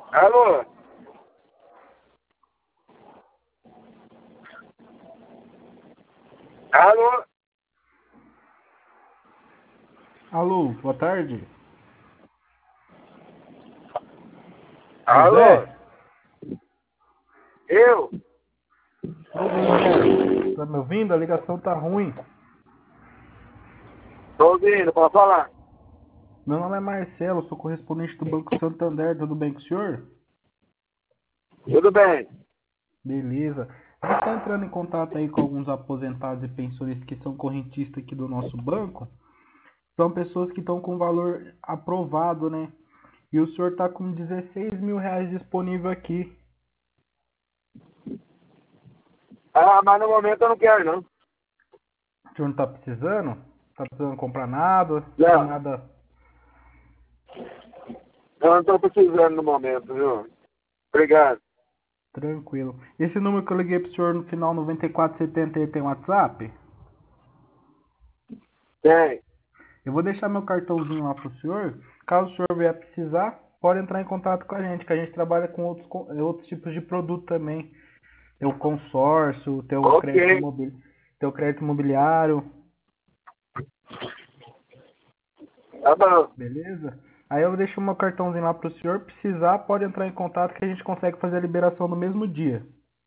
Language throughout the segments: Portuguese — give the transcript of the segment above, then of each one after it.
Alô? Alô? Alô, boa tarde. Alô? José? Eu? Ô, José, tá me ouvindo? A ligação tá ruim. Tô ouvindo, pode falar. Meu nome é Marcelo, sou correspondente do Banco Santander, tudo bem com o senhor? Tudo bem? Beleza. A gente está entrando em contato aí com alguns aposentados e pensionistas que são correntistas aqui do nosso banco. São pessoas que estão com valor aprovado, né? E o senhor está com 16 mil reais disponível aqui. Ah, mas no momento eu não quero, não. O senhor não está precisando? Tá precisando comprar nada? Tem Não, nada. eu não tô precisando no momento, viu? Obrigado. Tranquilo. Esse número que eu liguei pro senhor no final 9470 ele tem WhatsApp? Tem. Eu vou deixar meu cartãozinho lá pro senhor. Caso o senhor vier precisar, pode entrar em contato com a gente, que a gente trabalha com outros tipos de produto também. Tem o consórcio, Ok. tem o crédito imobiliário, Tá bom. beleza? Aí eu deixo meu cartãozinho lá pro senhor. Precisar, pode entrar em contato que a gente consegue fazer a liberação no mesmo dia.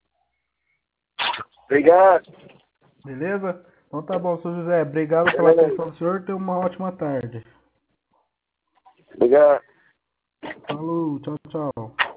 Obrigado. Beleza? Então tá bom, senhor José. Obrigado pela Beleza. atenção do senhor. Tenha uma ótima tarde. Obrigado. Falou, tchau, tchau.